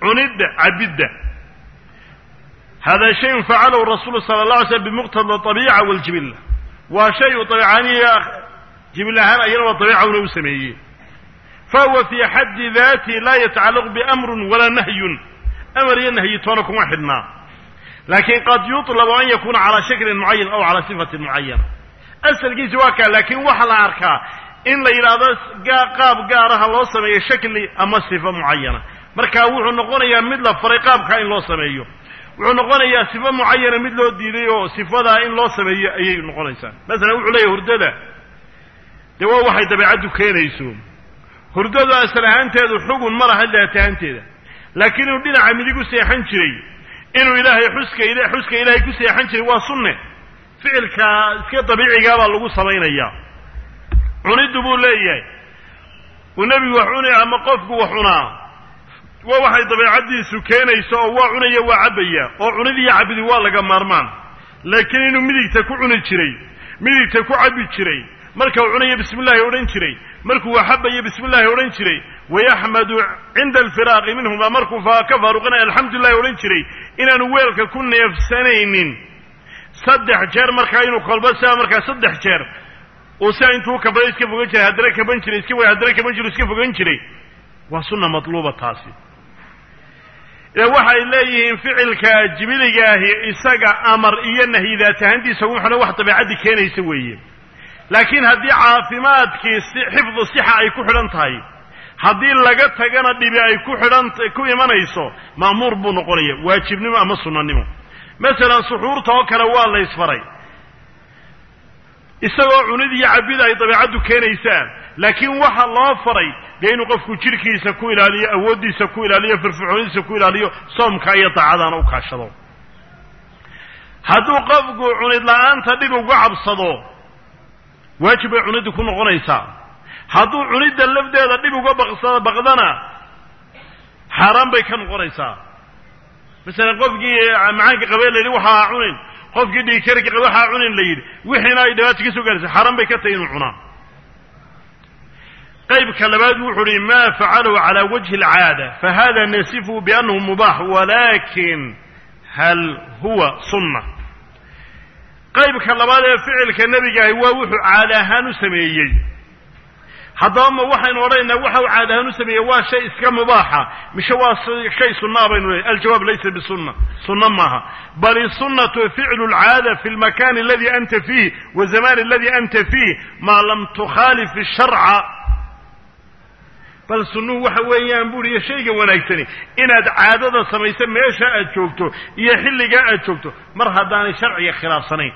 عنيد عبدة هذا شيء فعله الرسول صلى الله عليه وسلم بمقتضى الطبيعة والجبلة وشيء طبيعاني جبلة هنا يروى الطبيعة ونوسميه فهو في حد ذاته لا يتعلق بأمر ولا نهي أمر ينهي تونكم واحدنا لكن قد يطلب أن يكون على شكل معين أو على صفة معينة أسأل جيس واكا لكن وحل أركا إن لا إرادة قاب قارها الله سميه شكل أما صفة معينة مركا وحو نقونيا مثل فريقاب كاين الله سميه وحو نقونيا صفة معينة مثل الدينيو صفة إن الله سميه أي نقونيسا مثلا وحو ليه هرددا دوا واحد تبعده كينيسو هرددا أسلحانتهدو حقون مرة هلها تهانتهدا لكنه دينا عميديكو سيحان جري إنه إلهي حسك إلهي حسك إلهي كو سيحان جري وصنة فعلك اسكي طبيعي قابل لغو صمين إياه عنيد بو ليه ونبي وحوني أما قفك وحنا ووحي طبيعدي سكينة يسوء وعني وعبيا وعنيد يعبدي والله مارمان لكن إنه مديك تكو عنيد جري مديك تكو عبد جري مركو عني بسم الله يورين جري مركو وحبي بسم الله يورين جري ويحمد عند الفراق منهم مركو فكفر وقنا الحمد لله يورين جري إن نويلك كنا يفسنين صدح جير مركا إنو قلبسا مركا صدح جير وسا انتو كبريس كيف وجه هدرك بنجري كيف هدرك بنجري كيف بنجري وسنة مطلوبة تاسي إذا وحي إليه فعلك جبلك إساق أمر إيانه إذا تهندي سوون حنا واحد طبيعدي كان يسويه لكن هذه عافماتك حفظ الصحة أي كحلان تهي هذه لقد تجانا دبي أي كحلان كوي ما نيسو مأمور بنقرية واجبني ما مصنع نمو مثلا سحور توكل والله يسفري إساق عندي عبيد أي طبيعته كان يسان لكن وح الله فري لأنه قف كشركي سكوا إلى لي أودي سكوا إلى لي فرفعون سكوا إلى لي صوم كاية عدان أو كاشلو هذو قف عند لا أنت دبي وقعب صدو واجب عنيد يكون غنيسا هادو عنيد اللفظ هذا ديبو بقصا بقدنا حرام بيكون غنيسا مثلا قفكي معاك قبيله لي وحا عنين قفكي دي كرك وحا عنين ليد وحنا يدواتك سو غلس حرام بيكتين عنا قيب كلمات وحري ما فعلوا على وجه العاده فهذا نصفه بانه مباح ولكن هل هو سنه قيب كلمات فعل كالنبي هو وحو عادهان سميهي هذا ما وحين ورينا وحو عادهان سميهي هو شيء اسكا مباحة مش هو شيء سنة بينه الجواب ليس بسنة سنة معها بل السنة فعل العادة في المكان الذي أنت فيه والزمان الذي أنت فيه ما لم تخالف الشرع بل سنو وحويان بوري شيء وناكتني إن عادة سميسا ما يشاء أتشوكتو يحل جاء أتشوكتو مرهدان شرعي خلاف صنين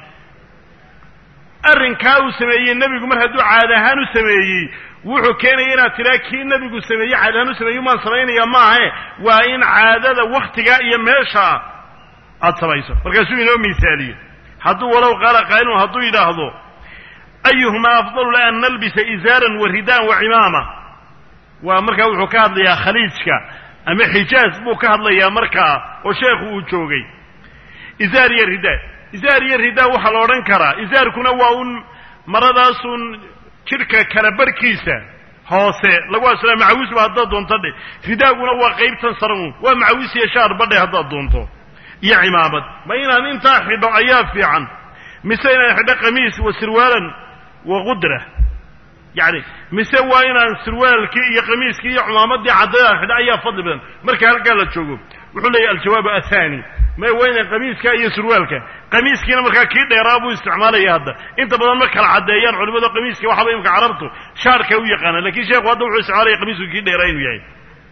أرنكاو سميي النبي مرهدو عادهانو سميي وحو كان ينا تراكي النبي سميي عادهانو سميي ما سميين يا معه وإن عادة وقت جاء يمشى أتسميسا فرقسوا منه مثالي حدو ولو قال قائل حدو يلاحظوا أيهما أفضل لأن نلبس إزارا ورداء وعمامة ومركا وحو كهد ليا خليجك أما حجاز بو كهد ليا مركا وشيخ وجوغي إزار يرداء إزار يرداء وحا لورن كرا إزار كنا واون مراداسون شركة كالبركيسة هوسي لقوا سلام معوس بهذا دونتو رداء كنا وا قيبتن سرمون ومعوس يشار بدي هذا دونتو يا عمامد ما ينا انت حدو اياف في عن مسينا حدا قميص وسروالا وغدره يعني مسوى هنا سروال كي يا قميص كي عمامد دي عداها حدا اياف فضل بدن marka halka la joogo wuxuu leeyahay aljawaab athani ma wayna qamiiska iyo surwaalka qamiiskiina marka kii dheeraabo isticmaalaya hadda inta badan marka la cadeeyaan culimada qamiiska waxa bay imka carabtu shaarka u yaqaan laakiin sheekhu hadda wuxuu isticmaalaya qamiisku kii dheeraan yahay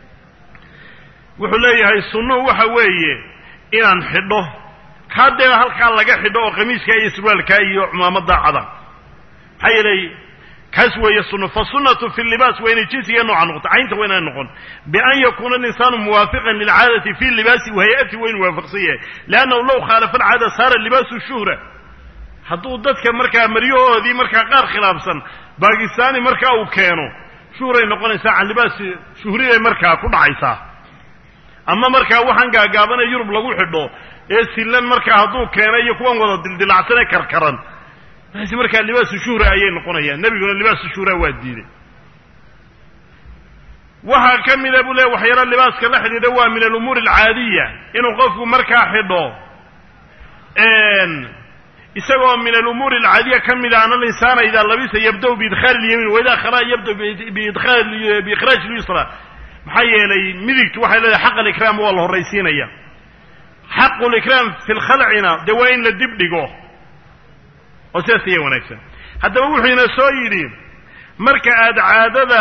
wuxuu leeyahay sunno waxa weeye inaan xidho hadda halka laga xidho oo qamiiska iyo surwaalka iyo cumaamada cada hayray كسوة السنة فالسنة في اللباس وين الجنسية نوعا نقطة عينت وين النقطة بأن يكون الإنسان موافقا للعادة في اللباس وهيئته وين وافقصية لأنه لو خالف العادة صار اللباس الشهرة حتى ضدك مركا مريو ذي مركا غير خلافا باكستاني مركا أو كانوا شهرة نقول إنسان عن لباس شهرية مركا كل عيسى أما مركا وحنقا قابنا يرب لغو حدو إيه مركا هدو كان يكون وضا دلعسنا كركرا هذه مركا لباس الشهرة أيين نقولها النبي يقول لباس الشهرة وادينه waxa kamida buu leeyahay waxyara libaaska la xidhiidha waa min al-umuur al-caadiya inuu qofku markaa xidho een isagoo min al-umuur al-caadiya kamida ana al-insana idha labisa yabda bi idkhal al-yamin wa idha khala yabda bi idkhal bi ikhraj al-yusra maxaa yeelay midigtu waxay leedahay xaq al-ikram waa la horeysiinaya xaq al-ikram fi al-khal'ina dawayn la dib dhigo oo siyaasiye wanaagsan haddaba wuxuu ina soo yiri marka aad caadada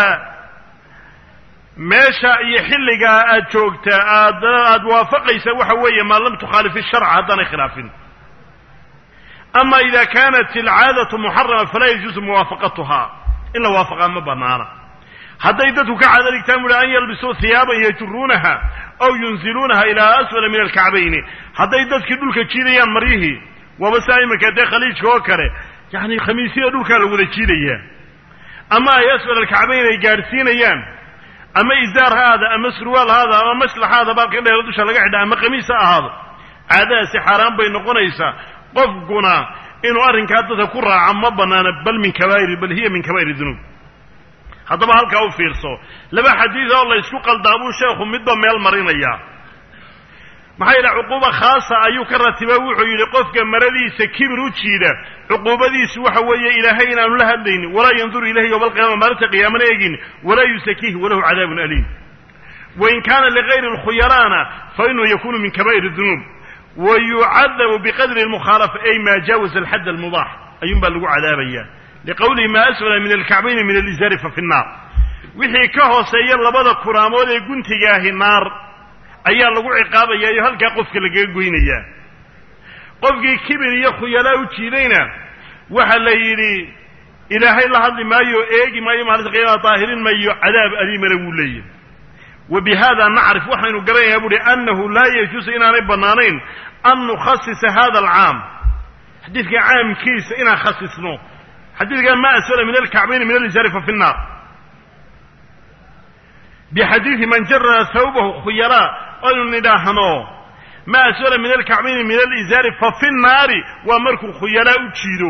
meesha iyo xilliga aad joogta aad aad waafaqaysa waxa weeye ma lam tukhalif ash-shar'a hadan khilaafin ama idha kanat al-'aadatu muharrama fala yajuzu muwafaqatuha illa wafaqa ma banana haday dadku ka caadaligtaan mula an yalbisu thiyaban yajrunaha aw yunzilunaha ila asfala min al-ka'bayn haday dadku dhulka jiidayaan marihi waba saayimka de khaliijka oo kare yani khamiisiyo dhulka lagu wada jiidaya ama ay asfala al-ka'bayn ay gaarsiinayaan ama izaar hada ama surwaal hada ama maslax hada baalka dheer dusha laga xidhaa ama qamiis ahaado caadaasi xaraan bay noqonaysaa qofkuna inuu arrinka dadka ku raaco ma banaana bal min kabaa'ir bal hiya min kabaa'ir dunub haddaba halka u fiirso laba xadiis oo la isku qaldaabuu sheekhu midba meel marinaya maxay ila cuquba khaasa ayuu ka ratibay wuxuu yiri qofka maradiisa kibir u jiida cuqubadiisu waxa weeye ilaahay inaanu la hadlaynin wala yanzuru ilayhi yawm al-qiyamah maalinta qiyaamana eegin wala yusakihi walahu cadaabun aliim wa in kana li ghayri al-khuyarana fa innahu yakunu min kaba'ir ad-dunub wa yu'adabu biqadri al-mukhalafa ay ma jawaza al-hadd al-mubah ayun bal lagu cadaabaya liqawli ma asfala min al-ka'bayn min al-izar fa fi an-nar wixii ka hooseeya labada kuraamood ee guntiga ahi naar ayaa lagu ciqaabayaa iyo halka qofka laga goynaya qofkii kibir iyo khuyala u jiidayna waxa la yiri ilaahay la hadli maayo eegi maayo maalinta qiyaamada taahirin maayo cadaab aliimana wuu leeyahay وبهذا نعرف وحين قرأنا يقول أنه لا يجوز إنا نبنانين أن نخصص هذا العام حديث عام كيس إنا خصصناه حديث ما أسفل من الكعبين من الإزار في النار بحديث من جر ثوبه خيراء قالوا نداهناه ما أسفل من الكعبين من الإزار ففي النار ومرك خيراء تشيدو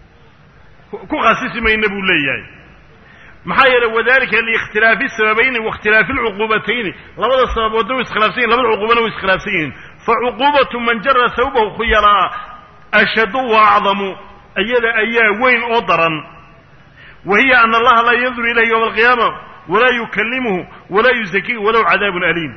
كو خصيص ما ينبو لي محايل وذلك لاختلاف السببين واختلاف العقوبتين لبدا السبب ودو اسخلافين لبدا العقوبة واسخلافين فعقوبة من جر ثوبه خيراء أشد وأعظم أيضا أيها وين أضرا وهي أن الله لا ينظر إليه يوم القيامة ولا يكلمه ولا يزكيه ولو عذاب أليم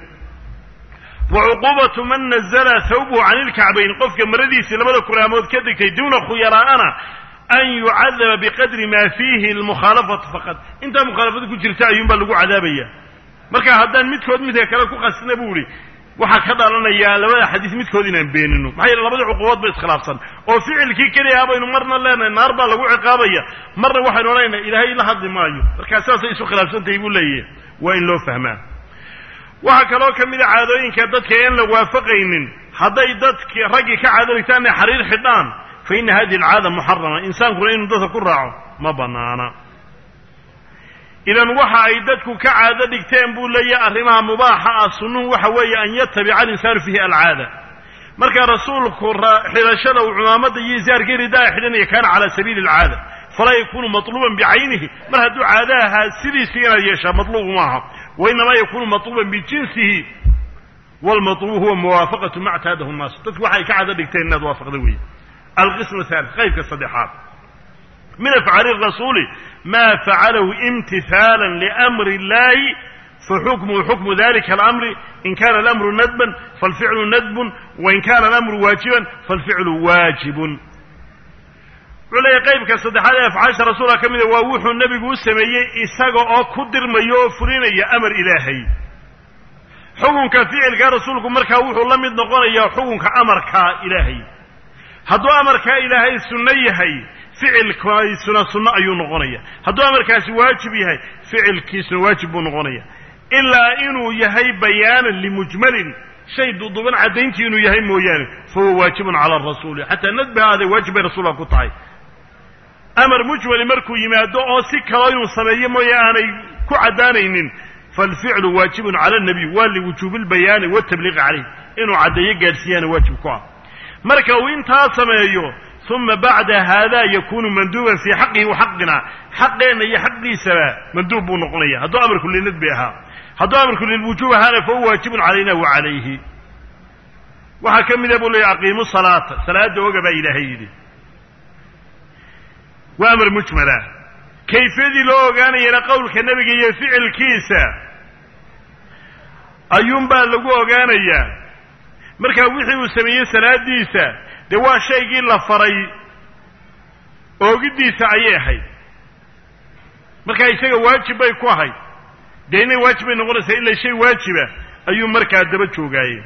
وعقوبة من نزل ثوبه عن الكعبين قفك مرديس لبدا كرامود كدكي دون خيراءنا أن يعذب بقدر ما فيه المخالفة فقط انت مخالفتك جرتا ينبال لقو عذابية مركا هدان متكود مثل كلا كو قسنا بوري waxa ka dhalanaya labada xadiis midkood inaan beenino maxay labada cuquubad bay iskhilaafsan oo ficilkii kaliya baynu marna leenahay naar baa lagu ciqaabaya marna waxaynu leenahay ilaahay la hadli maayo marka saasay isu khilaafsantay buu leeyahay waa in loo fahmaa waxa kale oo kamid ah caadooyinka dadka aan la waafaqaynin haday dadka raggi ka caadooytaan xariir xidhaan fa in hadii alcaada muharrama insaanku inuu dadka ku raaco ma banaana idan waxa ay dadku ka caado dhigteen buu leeyahay arrimaha mubaaxa ah sunnuu waxa weeye an yatabi'a al-insanu fihi al-caada marka rasuulku xilashada uu cumaamada iyo zaargeeri daa xidhanaya kana ala sabiil al-caada fala yakunu matluban bi'aynihi mar hadu caadaha sidiisa inay yeesha matluub maaha wa inma yakunu matluban bi jinsihi wal matlub huwa muwafaqatu ma'tadahu an-nas dadku waxay ka caado dhigteen inaad waafaqdo weey al-qism al-thalith qaybka saddexaad من أفعال الرسول ما فعله امتثالا لأمر الله فحكمه حكم ذلك الأمر إن كان الأمر ندبا فالفعل ندب وإن كان الأمر واجبا فالفعل واجب ولا يقيب كالصدحات أفعال الرسول كمذا ووح النبي بوسمي إساق أو كدر ما يوفرين يا أمر إلهي حكم كفعل كرسولكم مركا وح الله من نقول يا حكم كأمر كإلهي هذا أمر كإلهي سنيهي فعل كويسنا سنة أيون غنية هذا أمر كاس واجب يهي فعل كيس واجب غنية إلا إنه يهي بيانا لمجمل شيء ضدنا عدينتي إنه يهي مويان فهو واجب على الرسول حتى ندب هذا واجب رسول الله قطعي أمر مجمل مركو يمادو أو سكة لا صبي مويان كعدانين فالفعل واجب على النبي واللي وجوب البيان والتبليغ عليه إنه عدي قارسيان واجب كوا مركو إنت سمايو ثم بعد هذا يكون مندوبا في حقه وحقنا حقنا هي حقي سواء مندوب ونقليه هذا أمر كل ندبها hadduu amarku lilwujuub ahaana fa huwa waajibun calayna wa calayhi waxaa ka mida buu leeyahy aqiimu salaata salaada oga baa ilaahay yidhi waa amar mujmala kayfiyadii loo ogaanayana qowlka nebiga iyo ficilkiisa ayuunbaa lagu ogaanayaa markaa wixii uu sameeyey salaadiisa dee waa shaygii la faray oogiddiisa ayay ahayd markaa isaga waajib bay ku ahayd dee inay waajib bay noqonaysaa ila shay waajiba ayuu markaa daba joogaaye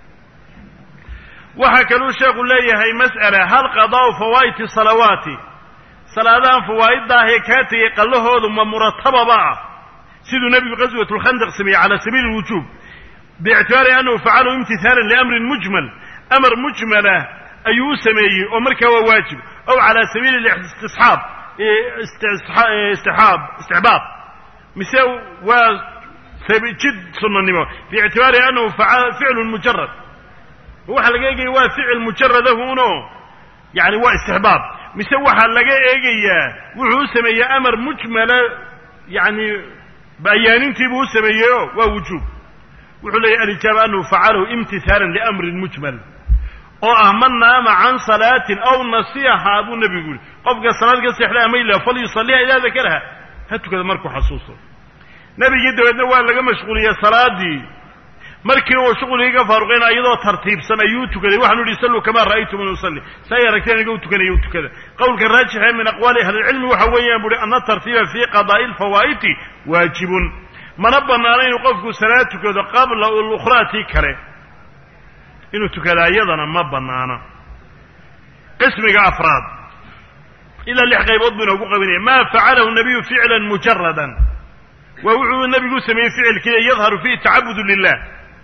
waxaa kaluu sheekhu leeyahay mas'ala hal qadaa'u fawaa'iti salawaati salaadahan fawaa'iddaah ee kaa tegey qallahoodu ma muratababa ah siduu nebigu qaswatulkhandaq sameeyey cala sabiili alwujuub biictibaari annahu facalahu imtihaalan liamrin mujmal amar mujmalah ayuu u sameeyey oo markaa waa waajib aw cala sabiili istisxaab istixaab istixbaab mise waa jid sunnanimo biictibaari annahu ficlun mujarad waxaa laga eegaya waa ficil mujaradahuno yani waa istixbaab mise waxaa laga eegayaa wuxuu u sameeyey amar mujmala yani bayaanintiibuu u sameeyeyo waa wujuub wuxuu leeyahy alijaaba annahu facalahu imtihaalan liamrin mujmal oo ah man naama can salaatin aw nasiyahaa buu nebigu yihi qofka salaad ka seexda ama ila falyusaliha idaa dakaraha ha tukada markuu xasuusto nebigii dabeedna waa laga mashquuliyey salaadii markii uu shuqligii ka faaruqayna iyadoo tartiibsan ayuu tukaday waxaanu yidhi salluu kamaa ra'aytumuni usalli say aragteen aniga u tukanaya u tukada qowlka raajixa min aqwaali ahlilcilmi waxa weeyaan buuhi ana tartiiba fii qadaa'i alfawaa'iti waajibun mana bannaano inuu qofku salaad tukado qabla lukhraa tii kale inuu tukadaa iyadana ma bannaano qismiga afraad ilaa lix qaybood buu inoogu qabinaya maa facalahu nabiyu ficlan mujaradan waa wuxuu nebigu sameeyey ficilkii yadharu fiihi tacabudu lilah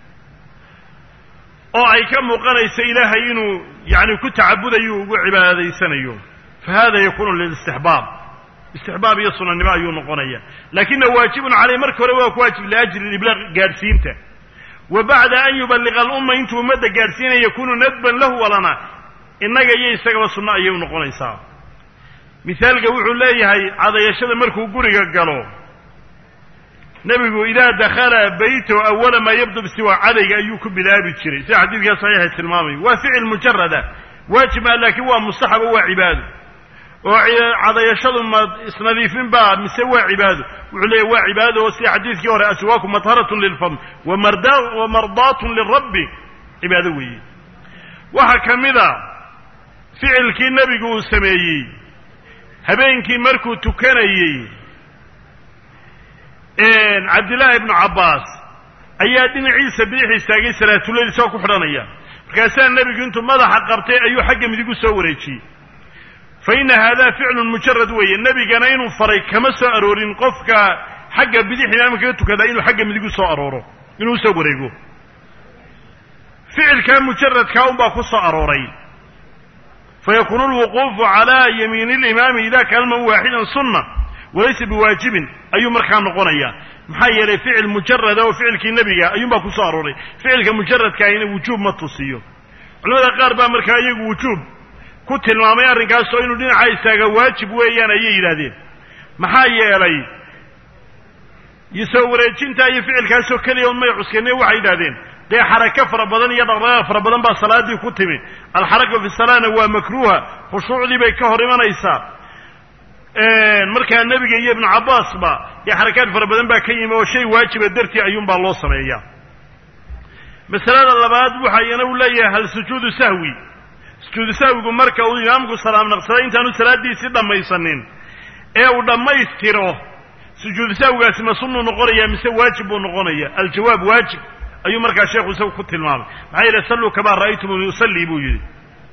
oo ay ka muuqanayso ilaahay inuu yani ku tacabudayo ugu cibaadaysanayo fa hada yakunu lilistixbaab istixbaab iyo sunanimo ayuu noqonaya lakina waajibun caleyh marka hore waa ku waajib liajli iblaaq gaadhsiinta wa bacda an yubaliqa alumma intuu ummadda gaadhsiinaya yakunu nadban lahu walana innaga iyo isagaba sunno ayay u noqonaysaa misaalka wuxuu leeyahay cadayashada markuu guriga galo nebigu idaa dakhala baytahu awala maa yabdu bisiwa cadayga ayuu ku bilaabi jiray sida xadiidkaa saxiixa tilmaamayo waa ficil mujarada waajib ah laakiin waa mustaxab oo waa cibaado oo cadayashadu ma isnadiifin baa mise waa cibaado wuxuu leeyahy waa cibaado oo sida xadiidkii hore aswaaku matharatun lilfam wa mardaatun lirabbi cibaado weeye waxaa ka mid a ficilkii nebigu uu sameeyey habeenkii markuu tukanayey cabdillaahi ibnu cabbaas ayaa dhinaciisa bidix istaagay salaatuleyl isagoo ku xidhanaya markaasaa nebigu intuu madaxa qabtay ayuu xagga midigu soo wareejiyey fa inna haadaa ficlun mujarad weeye nebigana inuu faray kama soo aroorin qofka xagga bidix imaamka ka tukadaa inuu xagga midigu soo arooro inuu usoo wareego ficilkaa mujaradkaa unbaa ku soo arooray fayakunu alwuquufu calaa yamiini alimaami ida kalman waaxidan sunna walaysa biwaajibin ayuu markaa noqonaya maxaa yeelay ficil mujarada oo ficilkii nebiga ayuunbaa ku soo arooray ficilka mujaradkaahina wujuub ma tusiyo culamada qaar baa markaa iyagu wujuub ku tilmaamay arrinkaas oo inuu dhinaca istaaga waajib weeyaan ayay yidhaahdeen maxaa yeelay soo wareejintaa iyo ficilkaasoo keliya un may cuskane waxay yidhahdeen dee xarako fara badan iyo dhaqdhaqaaq fara badan baa salaadii ku timi alxaraka fi salaana waa makruuha khushuucdii bay ka hor imanaysaa markaa nebiga iyo ibnu cabbaasba dee xarakaad fara badan baa ka yimi oo shay waajiba dartii ayuunbaa loo sameeyaa masalada labaad waxa iyana u leeyahay hal sujuudu sahwi sujuudu sahwigu marka uu imaamku salaam naqsaday intaanu salaadiisii dhammaysanin ee uu dhammaystiro sujuudu sahwigaasi ma sunnuu noqonaya mise waajib buu noqonaya aljawaab waajib ayuu markaa sheekhu isagu ku tilmaamay maxaa yeele salluu kamaa ra'aytumuni usallii buu yidhi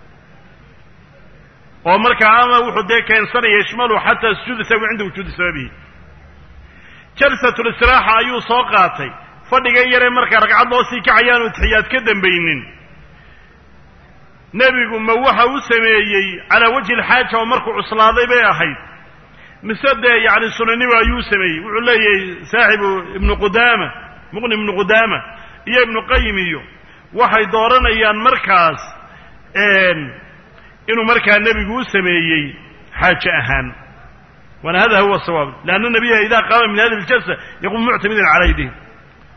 oo markaa ama wuxuu dee keensanaya ishmalu xataa sujuudu sahwi cinda wujuudi sababihi jalsatulistiraaxa ayuu soo qaatay fadhigan yaree markaa ragcad loo sii kacayaanu taxiyaad ka dambaynin nebigu ma waxa u sameeyey calaa wajhi alxaaja oo markuu cuslaaday bay ahayd mise dee yacni sunaniba ayuu sameeyey wuxuu leeyahay saaxibu ibnu qudaama muqni ibnu qudaama iyo ibnu qayim iyo waxay dooranayaan markaas inuu markaa nebigu u sameeyey xaaje ahaan waana hada huwa sawaab lianna nabiya idaa qaama min hadihi aljalsa yaquum muctamidan cala yadihi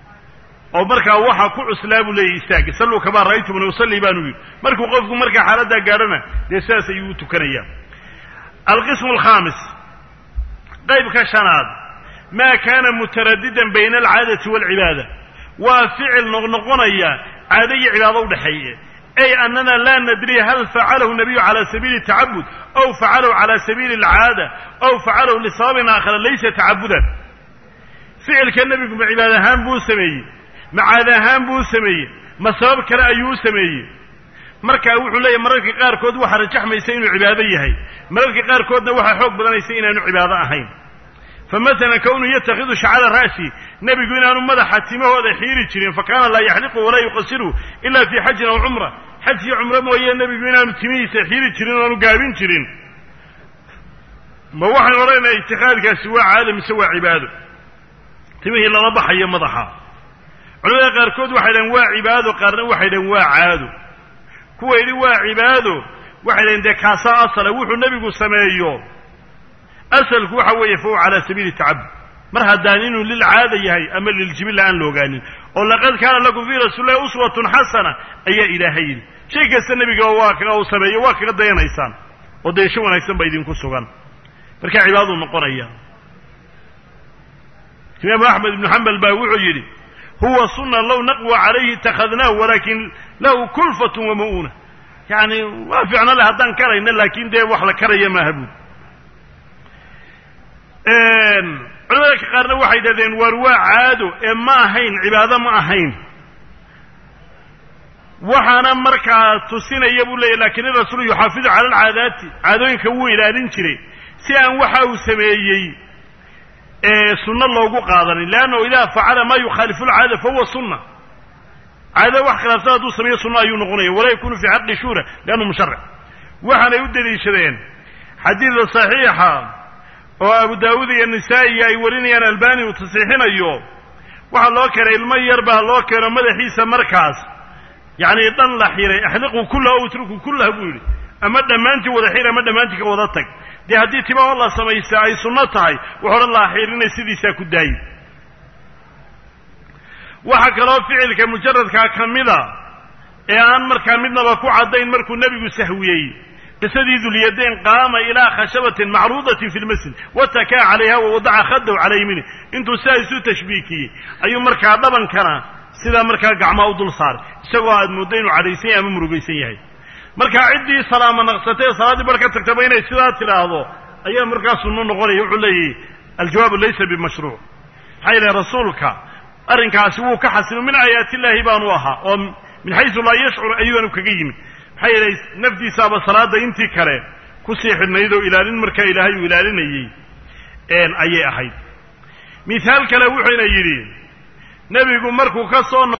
oo markaa waxa ku cuslaabu leeyahay istaag sallu kama raaytu man usalli baanu yiri markuu qofku markaa xaalada gaarana de saas ayuu tukanaya القسم الخامس قيب كشناد ما كان مترددا بين العادة والعبادة وفعل نغنقنيا عادية عبادة ودحية أي أننا لا ندري هل فعله النبي على سبيل التعبد أو فعله على سبيل العادة أو فعله لصواب آخر ليس تعبدا فعل كالنبي بعبادة هام بو سمي مع عادة هام بو سمي مصاب كلا أيو سمي marka wuxuu leeyahay mararka qaar kood waxa rajaxmaysa inuu cibaado yahay mararka qaar koodna waxa xoog badanaysa inaanu cibaado ahayn فمثلا كونه يتخذ شعر راسي نبي قلنا انه مدح تيمهودا خيري جيرين فكان لا يحلق ولا يقصر الا في حج او عمره حج عمره مويه النبي قلنا انه تيميسه خيري جيرين وانو غابين جيرين ما waxaan oranay itiqaadkaasi waa caalam sawa cibaado timihi la baxay madaxa culimada qaar kood waxay leeyihiin waa cibaado qaarna waxay leeyihiin waa caado kuwa yiri waa cibaado waxay leeyihiin kaasa asal wuxuu nabigu sameeyo asalku waxa weeye fuu ala sabiil ta'abbud mar hadaan inuu lil caada yahay ama lil jibil aan looganin oo laqad kaana lakum fi rasuulillahi uswatun hasana ayaa ilaahay shay kasta nabiga waa kaga uu sameeyo waa kaga dayanaysaan oo deesho wanaagsan bay idin ku sugan marka cibaado noqonaya Imam Ahmad ibn Hanbal baa wuxuu yiri huwa sunna law naqwa alayhi takhadnahu walakin lahu kulfatun wa mu'una yani waa fiicna la hadan karayna laakiin de wax la karaya ma habu een culimada qaarna waxay dadeen war waa caado ee ma ahayn cibaado ma ahayn waxaana markaa tusinaya buu leeyahay laakiin rasuul yuxaafidu cala alcaadaati caadooyinka wuu ilaalin jiray si aan waxa uu sameeyay ee sunna loogu qaadanin laano idaa facala ma yukhalifu alcaada fa huwa sunna caada wax khilaafsan uu sameeyo sunna ayuu noqonaya wala yakunu fi haqqi shura laano musharra waxaana u daliishadeen xadiis saxiixa oo Abu Daawud iyo Nisaa'i ay warinayaan Albani uu tasxiixinayo waxa loo keenay ilmo yar baa loo keenay madaxiisa markaas yaani dan la xiray ahliqu kullahu utruku kullahu buuri ama dhamaantii wada xiray ama dhamaantii ka wada tag de hadii tiba Allah sameeyay ay sunna tahay wuxuu Allah xirinay sidiisa ku daayay waxa kale oo ficilka mujarradka kamida ee aan markaa midnaba ku cadayn markuu nabigu sahwiyay بسديد اليدين قام إلى خشبة معروضة في المسجد واتكى عليها ووضع خده على يمينه انتو سايسو تشبيكي أي مركا ضبا كان سيدا مركا قعما ودل صار سواء المدين وعريسين أمام رقيسين مركا عدي صلاة نقصتين صلاة بركة تكتبين سيدا تلاهضو أي مركا سنون نقول يقول الجواب ليس بمشروع حيث رسولك أرنك سووك حسن من آيات الله بانواها من حيث لا يشعر أيها نكقيم حيث نفدي سابا صلاة انتي كره كسيح النيدو إلالين مركا إلهي وإلالين أيي ان أيي أحيد مثال كلاوحين أيرين نبي مركو كسون